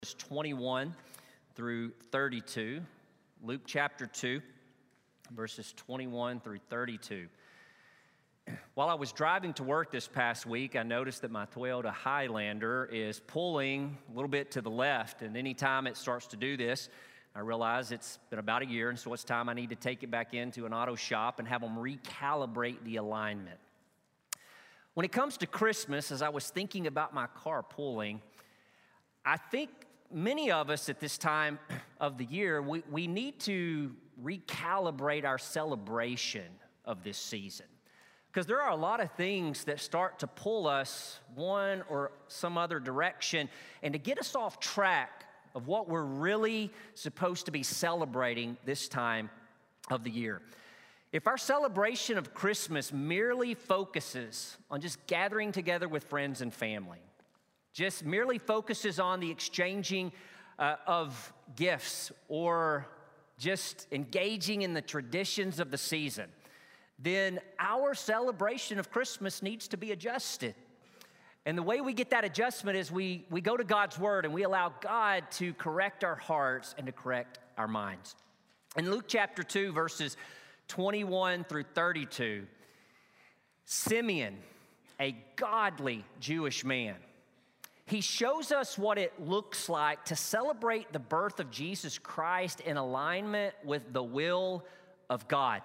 21 through 32. Luke chapter 2, verses 21 through 32. While I was driving to work this past week, I noticed that my Toyota Highlander is pulling a little bit to the left, and anytime it starts to do this, I realize it's been about a year, and so it's time I need to take it back into an auto shop and have them recalibrate the alignment. When it comes to Christmas, as I was thinking about my car pulling, I think many of us at this time of the year, we need to recalibrate our celebration of this season. Because there are a lot of things that start to pull us one or some other direction, and to get us off track of what we're really supposed to be celebrating this time of the year. If our celebration of Christmas merely focuses on just gathering together with friends and family, just merely focuses on the exchanging of gifts or just engaging in the traditions of the season, then our celebration of Christmas needs to be adjusted. And the way we get that adjustment is we go to God's Word and we allow God to correct our hearts and to correct our minds. In Luke chapter 2, verses 21 through 32, Simeon, a godly Jewish man, he shows us what it looks like to celebrate the birth of Jesus Christ in alignment with the will of God.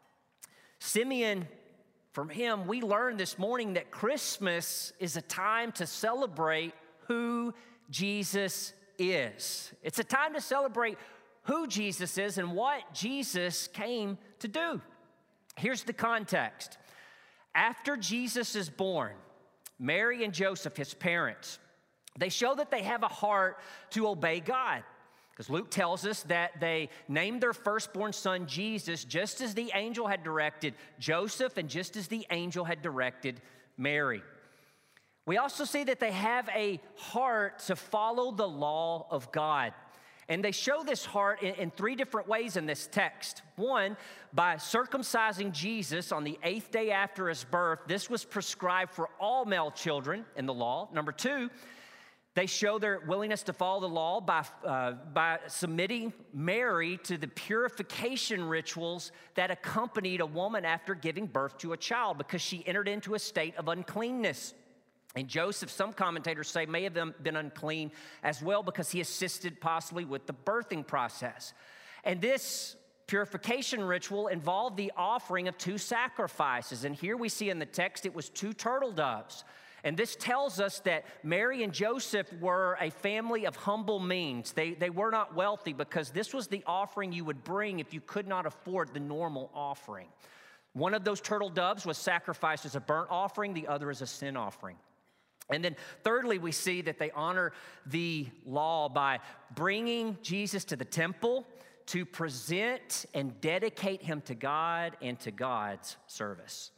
Simeon, from him, we learned this morning that Christmas is a time to celebrate who Jesus is. It's a time to celebrate who Jesus is and what Jesus came to do. Here's the context. After Jesus is born, Mary and Joseph, his parents, they show that they have a heart to obey God. Because Luke tells us that they named their firstborn son Jesus just as the angel had directed Joseph and just as the angel had directed Mary. We also see that they have a heart to follow the law of God. And they show this heart in three different ways in this text. One, by circumcising Jesus on the 8th day after his birth. This was prescribed for all male children in the law. Number two, they show their willingness to follow the law by submitting Mary to the purification rituals that accompanied a woman after giving birth to a child, because she entered into a state of uncleanness. And Joseph, some commentators say, may have been unclean as well because he assisted possibly with the birthing process. And this purification ritual involved the offering of two sacrifices. And here we see in the text it was 2 turtle doves. And this tells us that Mary and Joseph were a family of humble means. They were not wealthy, because this was the offering you would bring if you could not afford the normal offering. One of those turtle doves was sacrificed as a burnt offering, the other as a sin offering. And then thirdly, we see that they honor the law by bringing Jesus to the temple to present and dedicate him to God and to God's service.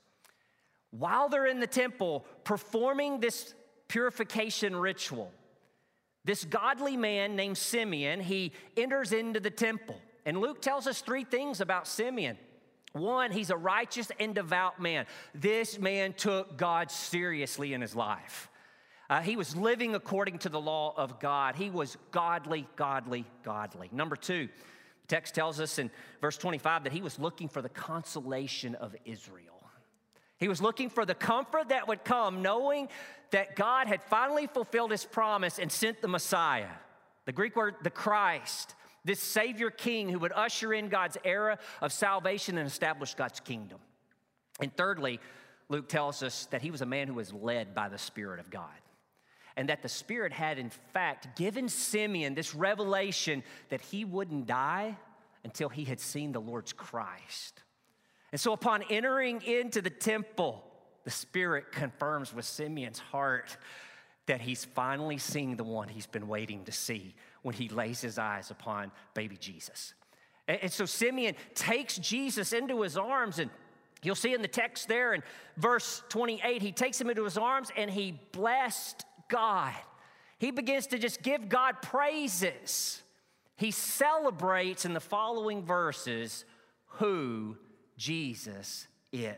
While they're in the temple performing this purification ritual, this godly man named Simeon, he enters into the temple. And Luke tells us 3 things about Simeon. One, he's a righteous and devout man. This man took God seriously in his life. He was living according to the law of God. He was godly, godly, godly. Number 2, the text tells us in verse 25 that he was looking for the consolation of Israel. He was looking for the comfort that would come, knowing that God had finally fulfilled his promise and sent the Messiah, the Greek word, the Christ, this Savior King who would usher in God's era of salvation and establish God's kingdom. And thirdly, Luke tells us that he was a man who was led by the Spirit of God, and that the Spirit had, in fact, given Simeon this revelation that he wouldn't die until he had seen the Lord's Christ. And so upon entering into the temple, the Spirit confirms with Simeon's heart that he's finally seeing the one he's been waiting to see when he lays his eyes upon baby Jesus. And so Simeon takes Jesus into his arms, and you'll see in the text there in verse 28, he takes him into his arms and he blessed God. He begins to just give God praises. He celebrates in the following verses who Jesus is.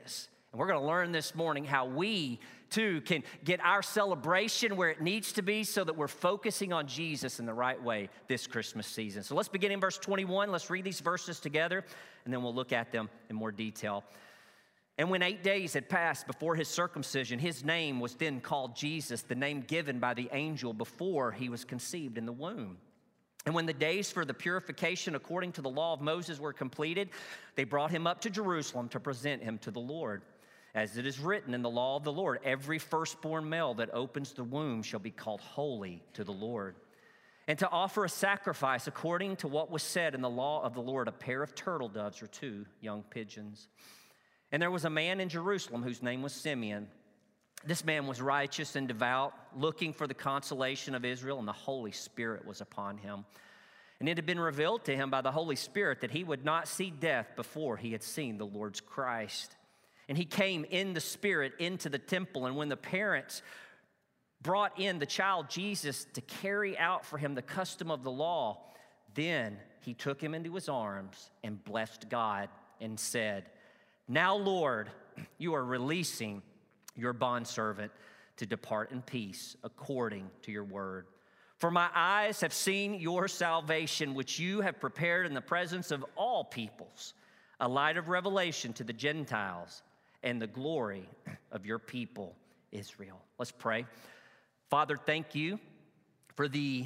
And we're going to learn this morning how we, too, can get our celebration where it needs to be so that we're focusing on Jesus in the right way this Christmas season. So let's begin in verse 21. Let's read these verses together, and then we'll look at them in more detail. And when 8 days had passed before his circumcision, his name was then called Jesus, the name given by the angel before he was conceived in the womb. And when the days for the purification according to the law of Moses were completed, they brought him up to Jerusalem to present him to the Lord. As it is written in the law of the Lord, every firstborn male that opens the womb shall be called holy to the Lord. And to offer a sacrifice according to what was said in the law of the Lord, a pair of turtle doves or 2 young pigeons. And there was a man in Jerusalem whose name was Simeon. This man was righteous and devout, looking for the consolation of Israel, and the Holy Spirit was upon him. And it had been revealed to him by the Holy Spirit that he would not see death before he had seen the Lord's Christ. And he came in the Spirit into the temple, and when the parents brought in the child Jesus to carry out for him the custom of the law, then he took him into his arms and blessed God and said, "Now, Lord, you are releasing your bondservant to depart in peace according to your word. For my eyes have seen your salvation, which you have prepared in the presence of all peoples, a light of revelation to the Gentiles and the glory of your people, Israel." Let's pray. Father, thank you for the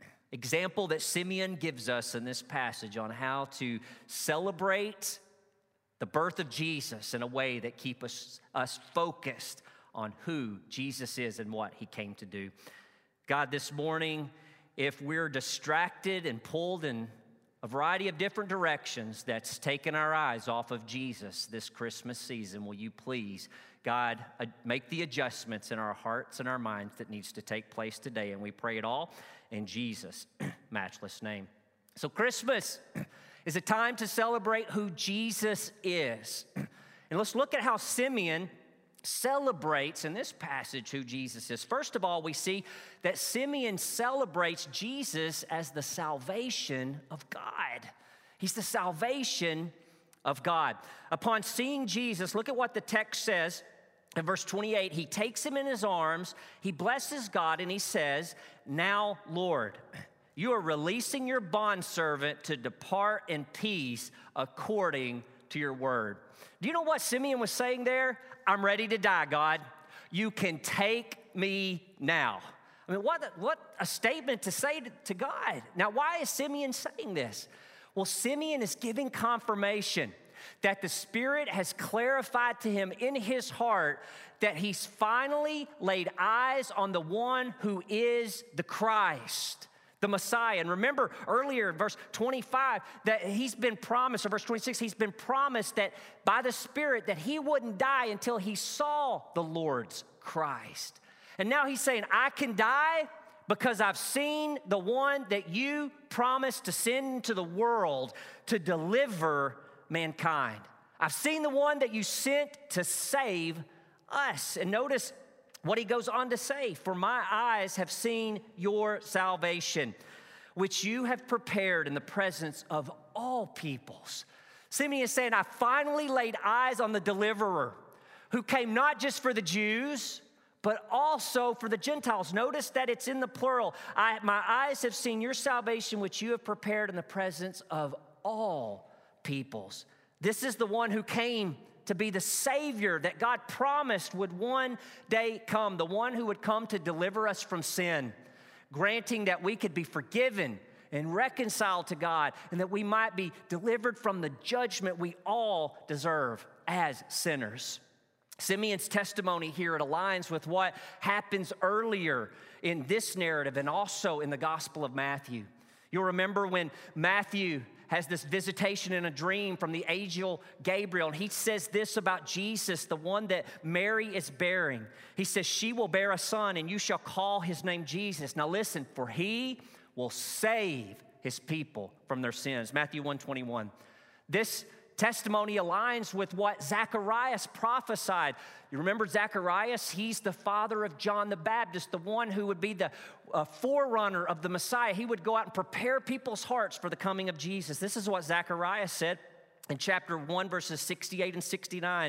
example that Simeon gives us in this passage on how to celebrate the birth of Jesus in a way that keeps us focused on who Jesus is and what he came to do. God, this morning, if we're distracted and pulled in a variety of different directions that's taken our eyes off of Jesus this Christmas season, will you please, God, make the adjustments in our hearts and our minds that needs to take place today. And we pray it all in Jesus' matchless name. So Christmas is a time to celebrate who Jesus is. And let's look at how Simeon celebrates in this passage who Jesus is. First of all, we see that Simeon celebrates Jesus as the salvation of God. He's the salvation of God. Upon seeing Jesus, look at what the text says in verse 28. He takes him in his arms, he blesses God, and he says, "Now, Lord, you are releasing your bondservant to depart in peace according to your word." Do you know what Simeon was saying there? I'm ready to die, God. You can take me now. I mean, what a statement to say to God. Now, why is Simeon saying this? Well, Simeon is giving confirmation that the Spirit has clarified to him in his heart that he's finally laid eyes on the one who is the Christ, the Messiah. And remember earlier in verse 25 that he's been promised, or verse 26, he's been promised that by the Spirit that he wouldn't die until he saw the Lord's Christ. And now he's saying, I can die because I've seen the one that you promised to send into the world to deliver mankind. I've seen the one that you sent to save us. And notice what he goes on to say, "For my eyes have seen your salvation, which you have prepared in the presence of all peoples." Simeon is saying, I finally laid eyes on the deliverer who came not just for the Jews, but also for the Gentiles. Notice that it's in the plural. My eyes have seen your salvation, which you have prepared in the presence of all peoples. This is the one who came to be the Savior that God promised would one day come, the one who would come to deliver us from sin, granting that we could be forgiven and reconciled to God, and that we might be delivered from the judgment we all deserve as sinners. Simeon's testimony here, it aligns with what happens earlier in this narrative and also in the Gospel of Matthew. You'll remember when Matthew has this visitation in a dream from the angel Gabriel, and he says this about Jesus, the one that Mary is bearing. He says, she will bear a son, and you shall call his name Jesus. Now listen, for he will save his people from their sins. Matthew 1:21. This testimony aligns with what Zacharias prophesied. You remember Zacharias? He's the father of John the Baptist, the one who would be the forerunner of the Messiah. He would go out and prepare people's hearts for the coming of Jesus. This is what Zacharias said in chapter 1, verses 68 and 69.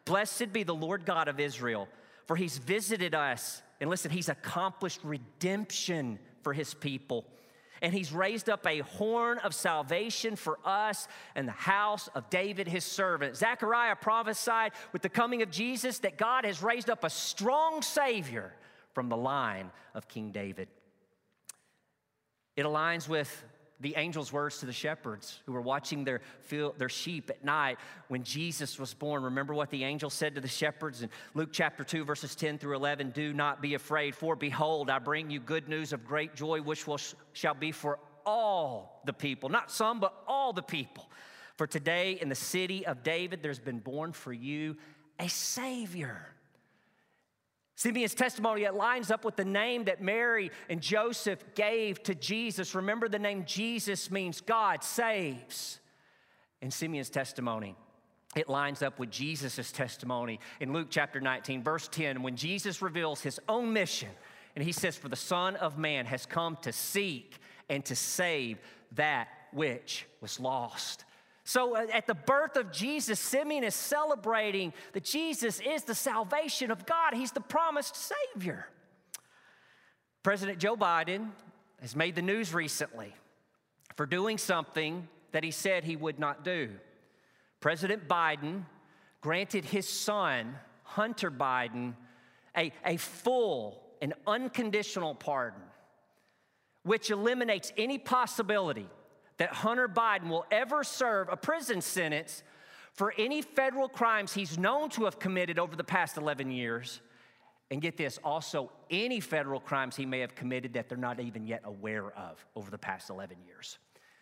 Blessed be the Lord God of Israel, for he's visited us. And listen, he's accomplished redemption for his people. And he's raised up a horn of salvation for us and the house of David, his servant. Zechariah prophesied with the coming of Jesus that God has raised up a strong Savior from the line of King David. It aligns with the angel's words to the shepherds who were watching their sheep at night when Jesus was born. Remember what the angel said to the shepherds in Luke chapter 2, verses 10 through 11. Do not be afraid, for behold, I bring you good news of great joy, which shall be for all the people. Not some, but all the people. For today in the city of David, there's been born for you a Savior. Simeon's testimony, it lines up with the name that Mary and Joseph gave to Jesus. Remember, the name Jesus means God saves. And Simeon's testimony, it lines up with Jesus' testimony in Luke chapter 19, verse 10, when Jesus reveals his own mission. And he says, for the Son of Man has come to seek and to save that which was lost. So at the birth of Jesus, Simeon is celebrating that Jesus is the salvation of God. He's the promised Savior. President Joe Biden has made the news recently for doing something that he said he would not do. President Biden granted his son, Hunter Biden, a full and unconditional pardon, which eliminates any possibility that Hunter Biden will ever serve a prison sentence for any federal crimes he's known to have committed over the past 11 years. And get this, also any federal crimes he may have committed that they're not even yet aware of over the past 11 years.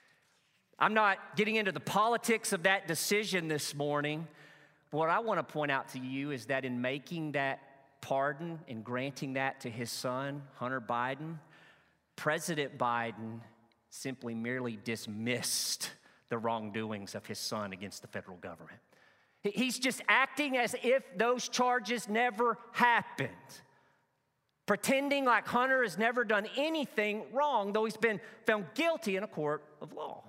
I'm not getting into the politics of that decision this morning, but what I want to point out to you is that in making that pardon and granting that to his son, Hunter Biden, President Biden simply merely dismissed the wrongdoings of his son against the federal government. He's just acting as if those charges never happened, pretending like Hunter has never done anything wrong, though he's been found guilty in a court of law.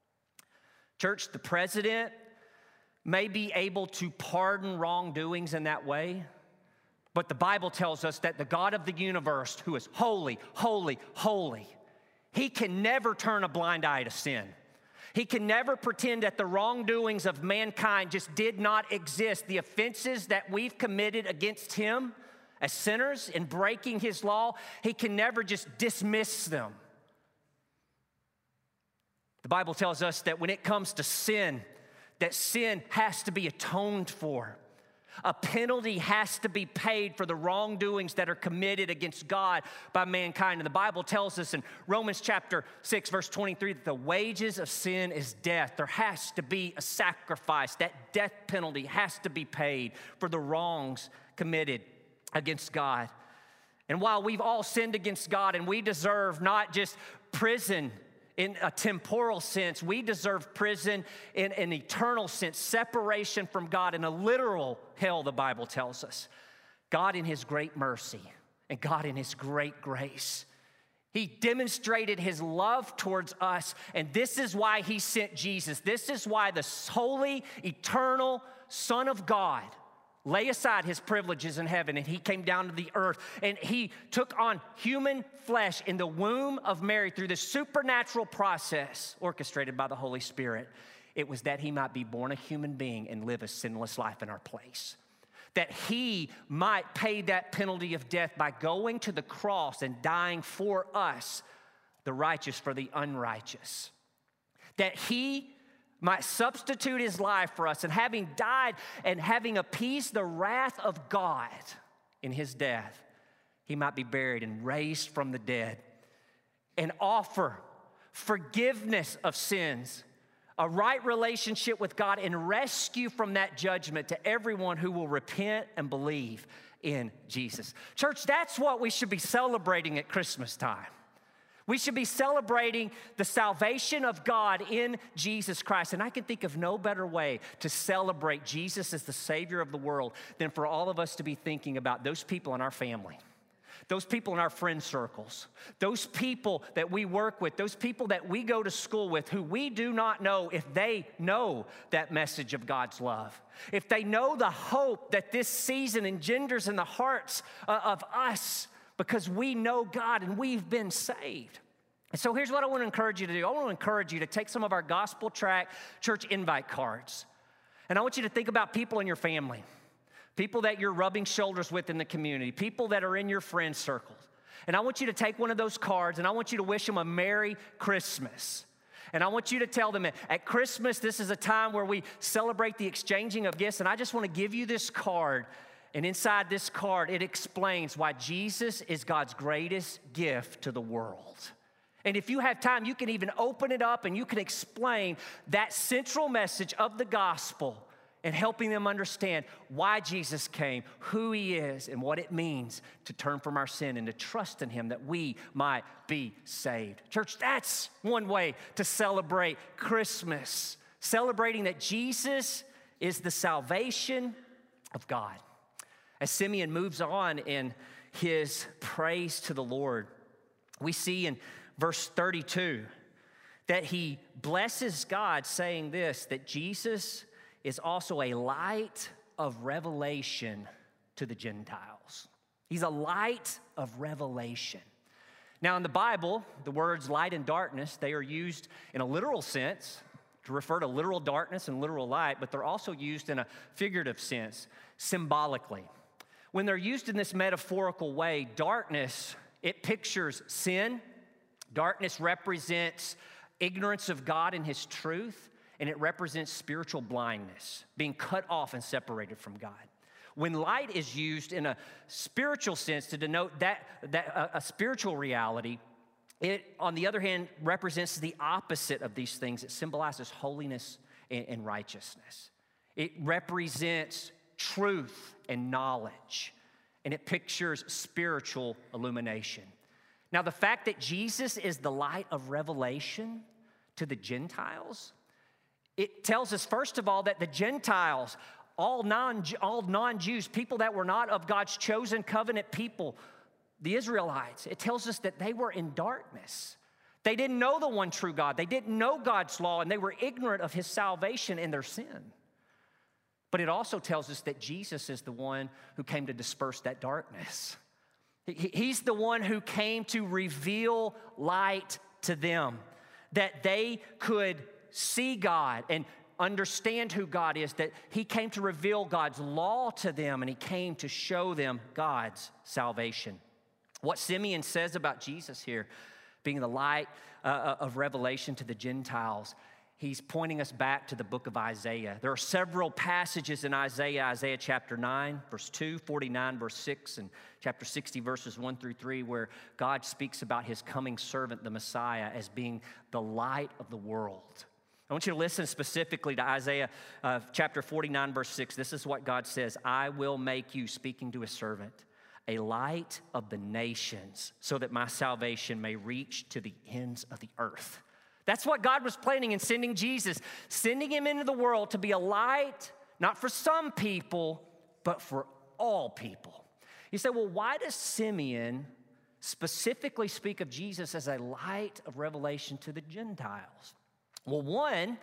Church, the president may be able to pardon wrongdoings in that way, but the Bible tells us that the God of the universe, who is holy, holy, holy, he can never turn a blind eye to sin. He can never pretend that the wrongdoings of mankind just did not exist. The offenses that we've committed against him as sinners in breaking his law, he can never just dismiss them. The Bible tells us that when it comes to sin, that sin has to be atoned for. A penalty has to be paid for the wrongdoings that are committed against God by mankind. And the Bible tells us in Romans chapter 6, verse 23, that the wages of sin is death. There has to be a sacrifice. That death penalty has to be paid for the wrongs committed against God. And while we've all sinned against God and we deserve not just prison in a temporal sense, we deserve prison in an eternal sense, separation from God in a literal hell, the Bible tells us. God in his great mercy and God in his great grace, he demonstrated his love towards us, and this is why he sent Jesus. This is why the holy, eternal Son of God lay aside his privileges in heaven, and he came down to the earth, and he took on human flesh in the womb of Mary through this supernatural process orchestrated by the Holy Spirit. It was that he might be born a human being and live a sinless life in our place. That he might pay that penalty of death by going to the cross and dying for us, the righteous for the unrighteous. That he might substitute his life for us, and having died and having appeased the wrath of God in his death, he might be buried and raised from the dead and offer forgiveness of sins, a right relationship with God, and rescue from that judgment to everyone who will repent and believe in Jesus. Church, that's what we should be celebrating at Christmas time. We should be celebrating the salvation of God in Jesus Christ. And I can think of no better way to celebrate Jesus as the Savior of the world than for all of us to be thinking about those people in our family, those people in our friend circles, those people that we work with, those people that we go to school with who we do not know if they know that message of God's love, if they know the hope that this season engenders in the hearts of us because we know God and we've been saved. And so here's what I want to encourage you to do. I want to encourage you to take some of our gospel track church invite cards, and I want you to think about people in your family, people that you're rubbing shoulders with in the community, people that are in your friend circles. And I want you to take one of those cards and I want you to wish them a Merry Christmas. And I want you to tell them at Christmas, this is a time where we celebrate the exchanging of gifts. And I just want to give you this card. And inside this card, it explains why Jesus is God's greatest gift to the world. And if you have time, you can even open it up and you can explain that central message of the gospel and helping them understand why Jesus came, who he is, and what it means to turn from our sin and to trust in him that we might be saved. Church, that's one way to celebrate Christmas, celebrating that Jesus is the salvation of God. As Simeon moves on in his praise to the Lord, we see in verse 32 that he blesses God, saying this, that Jesus is also a light of revelation to the Gentiles. He's a light of revelation. Now, in the Bible, the words light and darkness, they are used in a literal sense to refer to literal darkness and literal light, but they're also used in a figurative sense, symbolically. When they're used in this metaphorical way, darkness, it pictures sin. Darkness represents ignorance of God and his truth. And it represents spiritual blindness, being cut off and separated from God. When light is used in a spiritual sense to denote that a spiritual reality, it, on the other hand, represents the opposite of these things. It symbolizes holiness and righteousness. It represents truth and knowledge, and it pictures spiritual illumination. Now, the fact that Jesus is the light of revelation to the Gentiles, it tells us, first of all, that the Gentiles, all non-Jews, people that were not of God's chosen covenant people, the Israelites, it tells us that they were in darkness. They didn't know the one true God. They didn't know God's law, and they were ignorant of his salvation and their sin. But it also tells us that Jesus is the one who came to disperse that darkness. He's the one who came to reveal light to them, that they could see God and understand who God is, that he came to reveal God's law to them, and he came to show them God's salvation. What Simeon says about Jesus here, being the light of revelation to the Gentiles, he's pointing us back to the book of Isaiah. There are several passages in Isaiah, Isaiah chapter 9, verse 2, 49, verse 6, and chapter 60, verses 1 through 3, where God speaks about his coming servant, the Messiah, as being the light of the world. I want you to listen specifically to Isaiah chapter 49, verse 6. This is what God says, I will make you, speaking to his servant, a light of the nations, so that my salvation may reach to the ends of the earth. That's what God was planning in sending Jesus, sending him into the world to be a light, not for some people, but for all people. You say, well, why does Simeon specifically speak of Jesus as a light of revelation to the Gentiles? Well, one,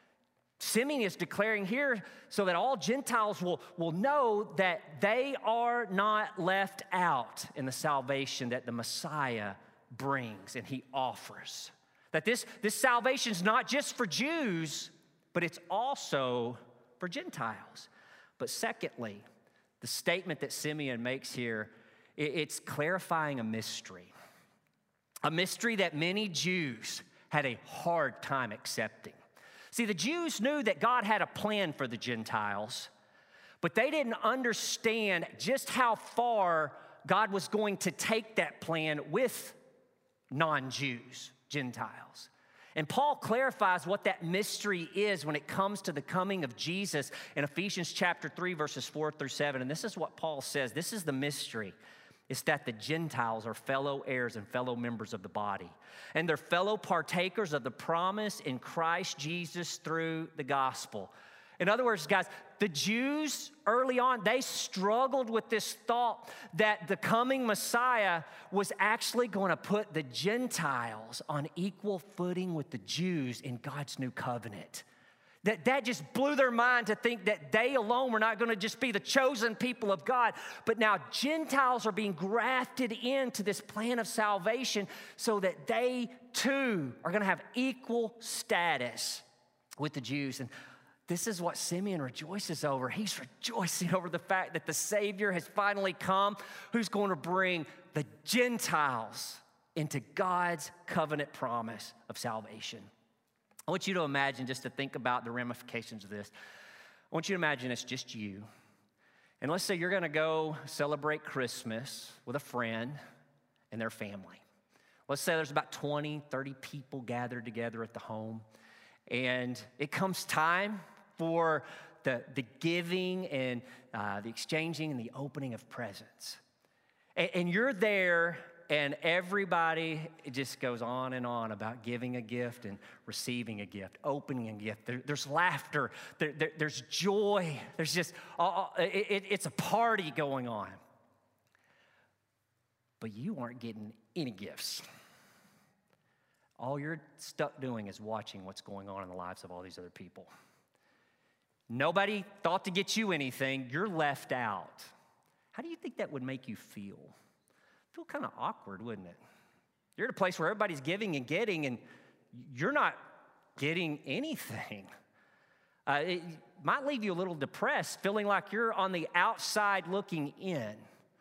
Simeon is declaring here so that all Gentiles will know that they are not left out in the salvation that the Messiah brings and he offers. That this salvation is not just for Jews, but it's also for Gentiles. But secondly, the statement that Simeon makes here, it's clarifying a mystery that many Jews had a hard time accepting. See, the Jews knew that God had a plan for the Gentiles, but they didn't understand just how far God was going to take that plan with non-Jews, Gentiles. And Paul clarifies what that mystery is when it comes to the coming of Jesus in Ephesians chapter 3, verses 4 through 7. And this is what Paul says. This is the mystery. It's that the Gentiles are fellow heirs and fellow members of the body. And they're fellow partakers of the promise in Christ Jesus through the gospel. In other words, guys, the Jews early on, they struggled with this thought that the coming Messiah was actually going to put the Gentiles on equal footing with the Jews in God's new covenant. That just blew their mind to think that they alone were not going to just be the chosen people of God. But now Gentiles are being grafted into this plan of salvation so that they too are going to have equal status with the Jews. And this is what Simeon rejoices over. He's rejoicing over the fact that the Savior has finally come, who's going to bring the Gentiles into God's covenant promise of salvation. I want you to imagine, just to think about the ramifications of this. I want you to imagine it's just you. And let's say you're going to go celebrate Christmas with a friend and their family. Let's say there's about 20, 30 people gathered together at the home. And it comes time for the giving and the exchanging and the opening of presents. And you're there, and everybody just goes on and on about giving a gift and receiving a gift, opening a gift. There's laughter. There's joy. There's just, it's a party going on. But you aren't getting any gifts. All you're stuck doing is watching what's going on in the lives of all these other people. Nobody thought to get you anything. You're left out. How do you think that would make you feel? Feel kind of awkward, wouldn't it? You're at a place where everybody's giving and getting, and you're not getting anything. It might leave you a little depressed, feeling like you're on the outside looking in.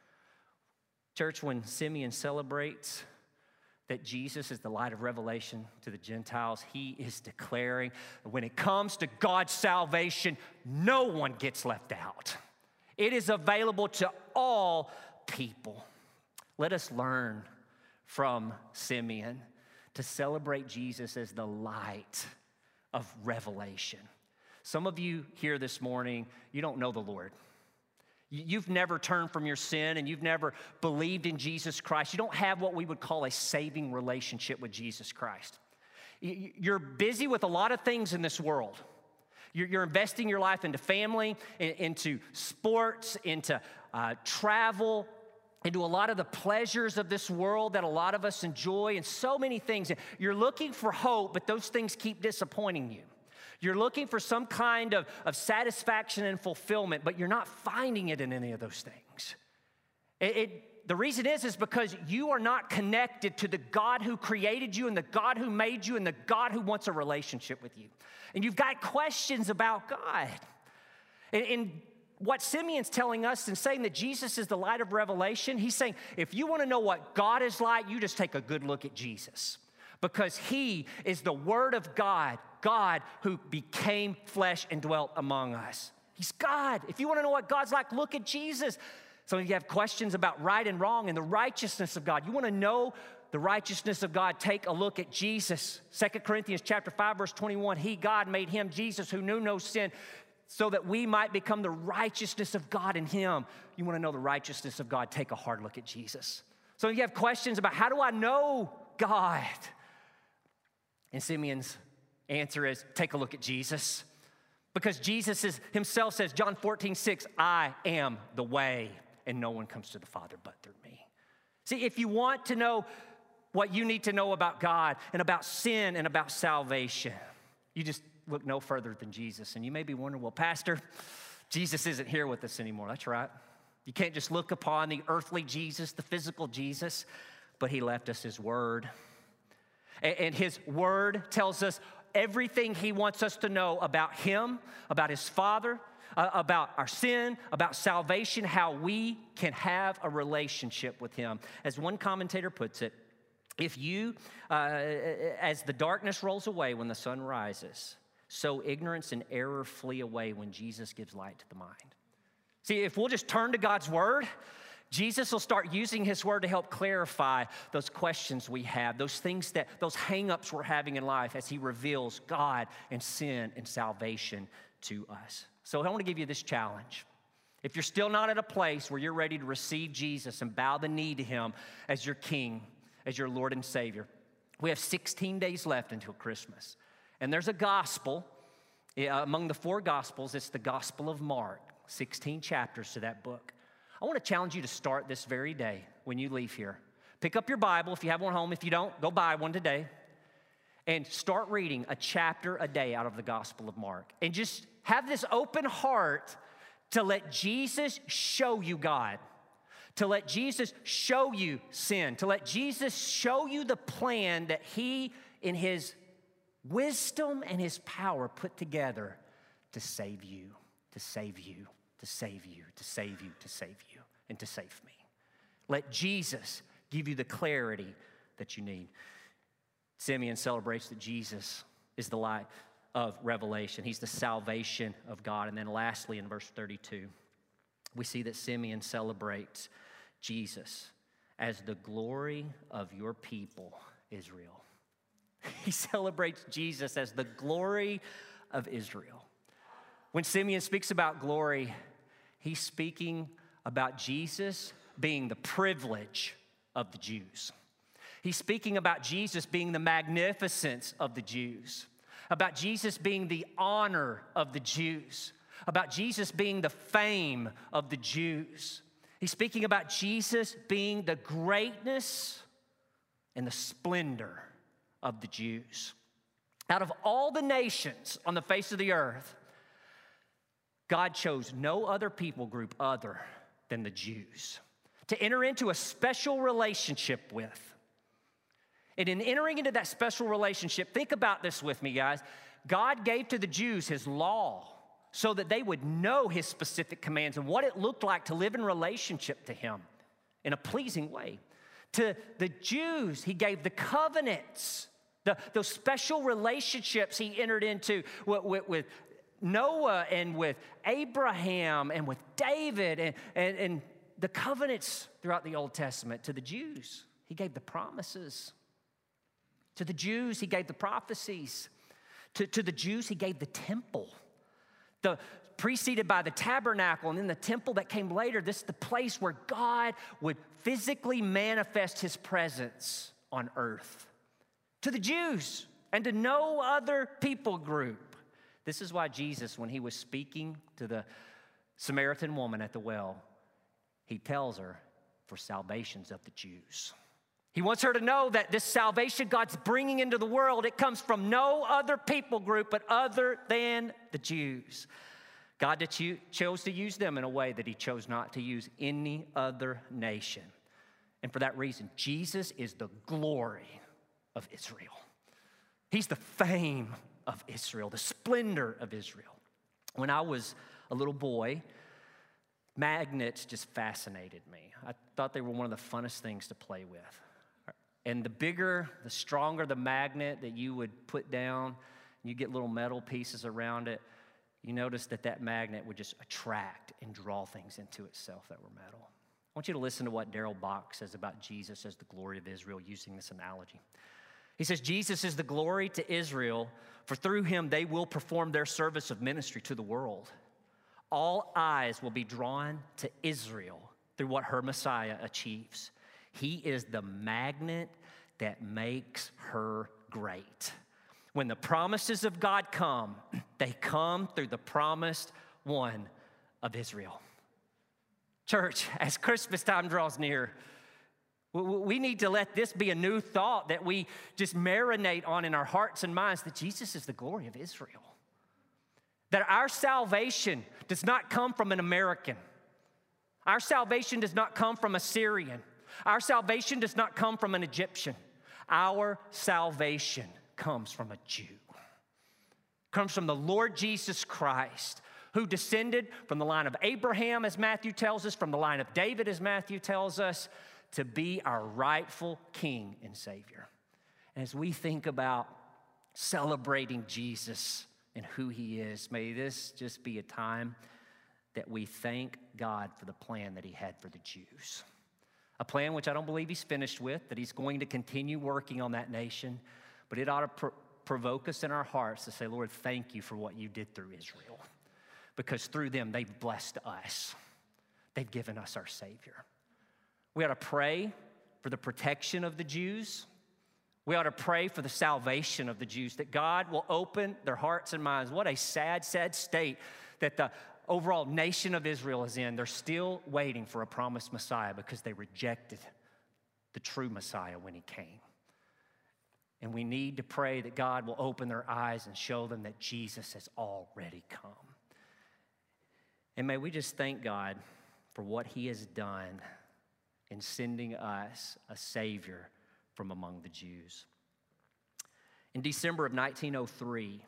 Church, when Simeon celebrates that Jesus is the light of revelation to the Gentiles, he is declaring that when it comes to God's salvation, no one gets left out. It is available to all people. Let us learn from Simeon to celebrate Jesus as the light of revelation. Some of you here this morning, you don't know the Lord. You've never turned from your sin and you've never believed in Jesus Christ. You don't have what we would call a saving relationship with Jesus Christ. You're busy with a lot of things in this world. You're investing your life into family, into sports, into travel, into a lot of the pleasures of this world that a lot of us enjoy, and so many things. You're looking for hope, but those things keep disappointing you. You're looking for some kind of satisfaction and fulfillment, but you're not finding it in any of those things. The reason is because you are not connected to the God who created you and the God who made you and the God who wants a relationship with you. And you've got questions about God. And what Simeon's telling us and saying that Jesus is the light of revelation, he's saying, if you want to know what God is like, you just take a good look at Jesus. Because he is the Word of God, God who became flesh and dwelt among us. He's God. If you want to know what God's like, look at Jesus. Some of you have questions about right and wrong and the righteousness of God. You want to know the righteousness of God, take a look at Jesus. 2 Corinthians chapter 5, verse 21, he, God, made him, Jesus, who knew no sin, so that we might become the righteousness of God in him. You want to know the righteousness of God, take a hard look at Jesus. So if you have questions about how do I know God? And Simeon's answer is, take a look at Jesus. Because Jesus himself says, John 14:6, I am the way, and no one comes to the Father but through me. See, if you want to know what you need to know about God and about sin and about salvation, you just look no further than Jesus. And you may be wondering, well, Pastor, Jesus isn't here with us anymore. That's right. You can't just look upon the earthly Jesus, the physical Jesus, but he left us his word. And his word tells us everything he wants us to know about him, about his Father, about our sin, about salvation, how we can have a relationship with him. As one commentator puts it, if you, as the darkness rolls away when the sun rises, so ignorance and error flee away when Jesus gives light to the mind. See, if we'll just turn to God's word, Jesus will start using his word to help clarify those questions we have, those things those hang-ups we're having in life as he reveals God and sin and salvation to us. So I want to give you this challenge. If you're still not at a place where you're ready to receive Jesus and bow the knee to him as your King, as your Lord and Savior, we have 16 days left until Christmas. And there's a gospel Among the 4 Gospels, it's the Gospel of Mark, 16 chapters to that book. I want to challenge you to start this very day when you leave here. Pick up your Bible if you have one home. If you don't, go buy one today. And start reading a chapter a day out of the Gospel of Mark. And just have this open heart to let Jesus show you God, to let Jesus show you sin, to let Jesus show you the plan that he, in his wisdom and his power, put together to save you, to save you, to save you, to save you, to save you, and to save me. Let Jesus give you the clarity that you need. Simeon celebrates that Jesus is the light of revelation. He's the salvation of God. And then lastly, in verse 32, we see that Simeon celebrates Jesus as the glory of your people, Israel. He celebrates Jesus as the glory of Israel. When Simeon speaks about glory, he's speaking about Jesus being the privilege of the Jews. He's speaking about Jesus being the magnificence of the Jews, about Jesus being the honor of the Jews, about Jesus being the fame of the Jews. He's speaking about Jesus being the greatness and the splendor of the Jews. Out of all the nations on the face of the earth, God chose no other people group other than the Jews to enter into a special relationship with. And in entering into that special relationship, think about this with me, guys. God gave to the Jews his law so that they would know his specific commands and what it looked like to live in relationship to him in a pleasing way. To the Jews, he gave the covenants, those special relationships he entered into with Noah and with Abraham and with David and the covenants throughout the Old Testament. To the Jews, he gave the promises. To the Jews, he gave the prophecies. To the Jews, he gave the temple. Preceded by the tabernacle and then the temple that came later. This is the place where God would physically manifest his presence on earth. To the Jews and to no other people group. This is why Jesus, when he was speaking to the Samaritan woman at the well, he tells her, for salvation's of the Jews. He wants her to know that this salvation God's bringing into the world, it comes from no other people group but other than the Jews. God chose to use them in a way that he chose not to use any other nation. And for that reason, Jesus is the glory of Israel. He's the fame of Israel, the splendor of Israel. When I was a little boy, magnets just fascinated me. I thought they were one of the funnest things to play with. And the bigger, the stronger the magnet that you would put down, you get little metal pieces around it, you notice that magnet would just attract and draw things into itself that were metal. I want you to listen to what Darrell Bock says about Jesus as the glory of Israel using this analogy. He says, Jesus is the glory to Israel, for through him they will perform their service of ministry to the world. All eyes will be drawn to Israel through what her Messiah achieves. He is the magnet that makes her great. When the promises of God come, they come through the promised one of Israel. Church, as Christmas time draws near, we need to let this be a new thought that we just marinate on in our hearts and minds, that Jesus is the glory of Israel. That our salvation does not come from an American. Our salvation does not come from a Syrian. Our salvation does not come from an Egyptian. Our salvation comes from a Jew. Comes from the Lord Jesus Christ, who descended from the line of Abraham, as Matthew tells us, from the line of David, as Matthew tells us, to be our rightful King and Savior. And as we think about celebrating Jesus and who he is, may this just be a time that we thank God for the plan that he had for the Jews. A plan which I don't believe he's finished with, that he's going to continue working on that nation, but it ought to provoke us in our hearts to say, Lord, thank you for what you did through Israel, because through them they've blessed us. They've given us our Savior. We ought to pray for the protection of the Jews. We ought to pray for the salvation of the Jews, that God will open their hearts and minds. What a sad, sad state that the overall nation of Israel is in. They're still waiting for a promised Messiah because they rejected the true Messiah when he came. And we need to pray that God will open their eyes and show them that Jesus has already come. And may we just thank God for what he has done in sending us a Savior from among the Jews. In December of 1903,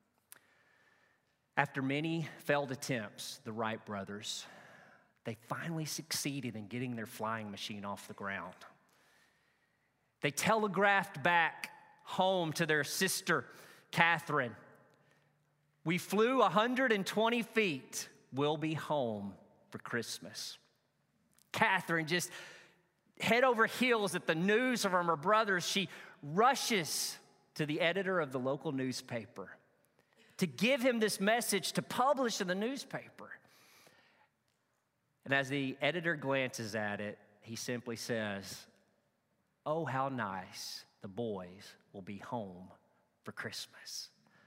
after many failed attempts, the Wright brothers, they finally succeeded in getting their flying machine off the ground. They telegraphed back home to their sister, Catherine. We flew 120 feet. We'll be home for Christmas. Catherine just head over heels at the news from her brothers. She rushes to the editor of the local newspaper to give him this message to publish in the newspaper. And as the editor glances at it, he simply says, "Oh, how nice, the boys will be home for Christmas."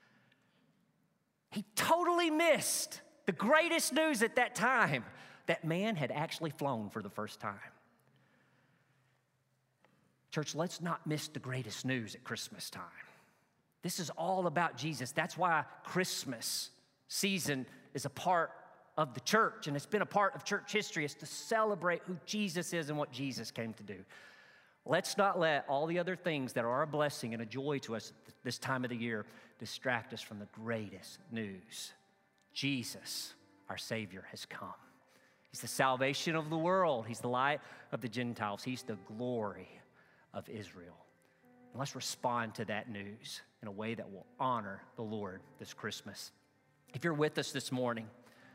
He totally missed the greatest news at that time, that man had actually flown for the first time. Church, let's not miss the greatest news at Christmas time. This is all about Jesus. That's why Christmas season is a part of the church, and it's been a part of church history. It's to celebrate who Jesus is and what Jesus came to do. Let's not let all the other things that are a blessing and a joy to us this time of the year distract us from the greatest news. Jesus, our Savior, has come. He's the salvation of the world. He's the light of the Gentiles. He's the glory of Israel. And let's respond to that news in a way that will honor the Lord this Christmas. If you're with us this morning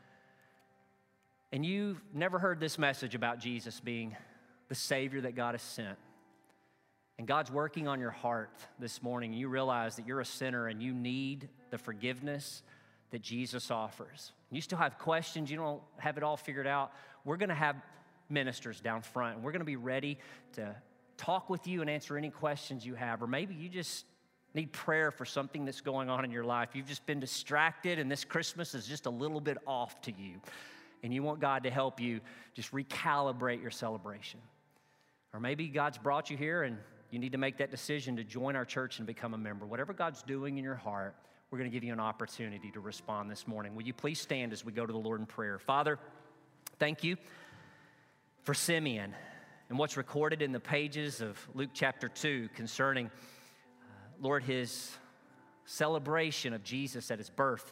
and you've never heard this message about Jesus being the Savior that God has sent, and God's working on your heart this morning, and you realize that you're a sinner and you need the forgiveness that Jesus offers. You still have questions, you don't have it all figured out. We're going to have ministers down front, and we're going to be ready to talk with you and answer any questions you have. Or maybe you just need prayer for something that's going on in your life. You've just been distracted, and this Christmas is just a little bit off to you, and you want God to help you just recalibrate your celebration. Or maybe God's brought you here, and you need to make that decision to join our church and become a member. Whatever God's doing in your heart, we're going to give you an opportunity to respond this morning. Will you please stand as we go to the Lord in prayer? Father, thank you for Simeon and what's recorded in the pages of Luke chapter 2 concerning, Lord, his celebration of Jesus at his birth.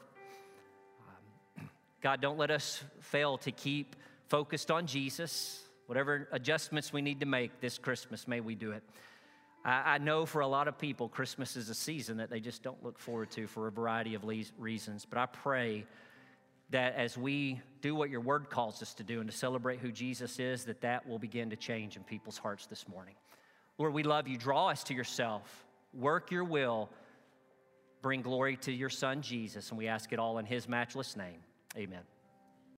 God, don't let us fail to keep focused on Jesus. Whatever adjustments we need to make this Christmas, may we do it. I know for a lot of people, Christmas is a season that they just don't look forward to for a variety of reasons. But I pray that as we do what your word calls us to do and to celebrate who Jesus is, that will begin to change in people's hearts this morning. Lord, we love you. Draw us to yourself. Work your will. Bring glory to your Son, Jesus. And we ask it all in his matchless name. Amen.